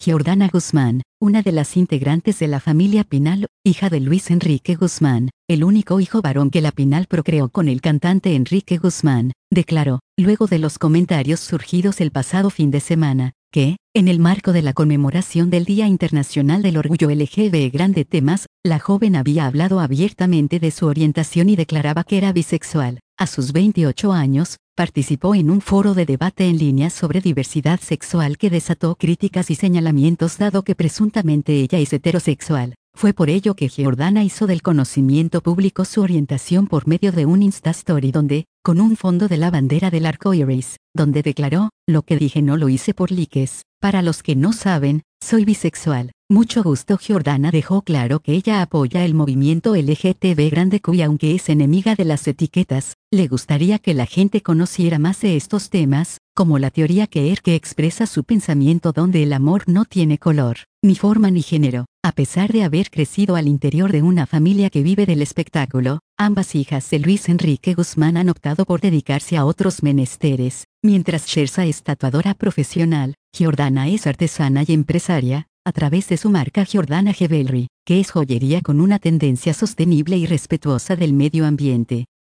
Giordana Guzmán, una de las integrantes de la familia Pinal, hija de Luis Enrique Guzmán, el único hijo varón que la Pinal procreó con el cantante Enrique Guzmán, declaró, luego de los comentarios surgidos el pasado fin de semana, que, en el marco de la conmemoración del Día Internacional del Orgullo LGBT+, la joven había hablado abiertamente de su orientación y declaraba que era bisexual. A sus 28 años, participó en un foro de debate en línea sobre diversidad sexual que desató críticas y señalamientos dado que presuntamente ella es heterosexual. Fue por ello que Giordana hizo del conocimiento público su orientación por medio de un Instastory donde, con un fondo de la bandera del arco iris, donde declaró, lo que dije no lo hice por likes. Para los que no saben, soy bisexual. Mucho gusto. Giordana dejó claro que ella apoya el movimiento LGTB y aunque es enemiga de las etiquetas, le gustaría que la gente conociera más de estos temas, como la teoría que expresa su pensamiento donde el amor no tiene color, ni forma ni género. A pesar de haber crecido al interior de una familia que vive del espectáculo, ambas hijas de Luis Enrique Guzmán han optado por dedicarse a otros menesteres. Mientras Shersa es tatuadora profesional, Giordana es artesana y empresaria, a través de su marca Giordana Jewelry, que es joyería con una tendencia sostenible y respetuosa del medio ambiente.